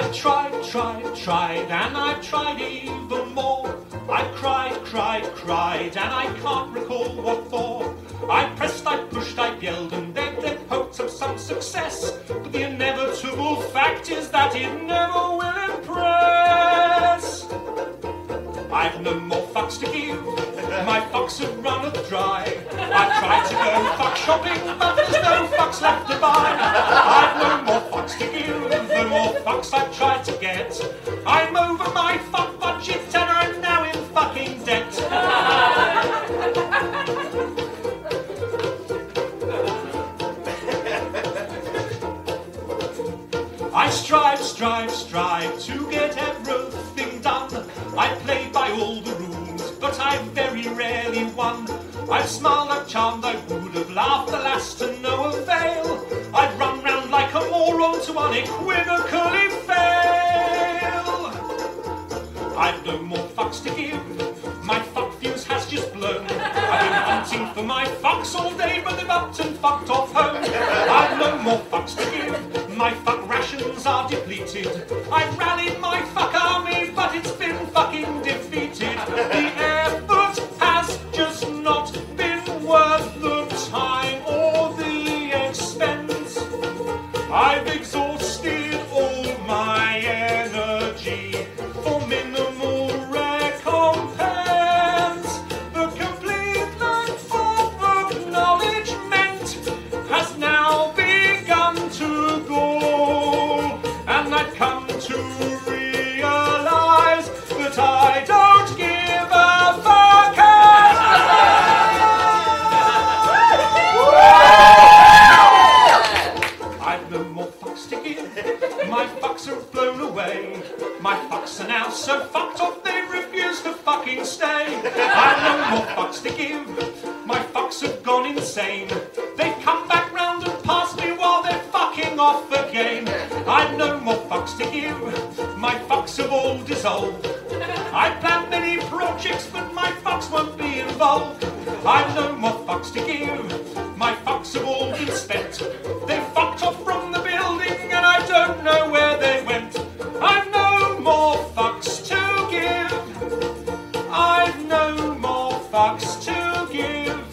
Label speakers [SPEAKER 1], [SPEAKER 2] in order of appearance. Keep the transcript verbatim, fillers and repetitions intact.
[SPEAKER 1] I tried, tried, tried, and I tried even more. I cried, cried, cried, and I can't recall what for. I pressed, I pushed, I yelled, and begged in hopes of some success. But the inevitable fact is that it never will impress. I've no more fucks to give, my fucks have run dry. I've tried to go fuck shopping, but there's no fucks left to buy. I've no more fucks to give, the more fucks I've tried to get. I'm over my fuck budget and I'm now in fucking debt. I strive, strive, strive to get everything done. I play by all the rules, but I very rarely won. I've smiled, I've charmed, I would have laughed, alas, to no avail. I've run round like a moron to unequivocally fail. I've no more fucks to give, my fuck fuse has just blown. I've been hunting for my fucks all day, but they've upped and fucked off home. I've no more fucks to give, my fuck rations are depleted. I've rallied my fuck army, but it's been fucking defeated. The effort has just not been worth the time or the expense. I've exhausted all my energy for minimal recompense. The complete lack of acknowledgement has now begun to go, and I've come to realize that I don't give a fuck. I've no more fucks to give, my fucks are blown away. My fucks are now so fucked off they refuse to fucking stay. I've no more fucks to give, my fucks have gone insane. They've come back round and passed me while they're fucking off again. I've no more fucks to give, my fucks have all dissolved. I planned many projects, but my fucks won't be involved. I've no more fucks to give, my fucks have all been spent. They fucked off from the building and I don't know where they went. I've no more fucks to give, I've no more fucks to give.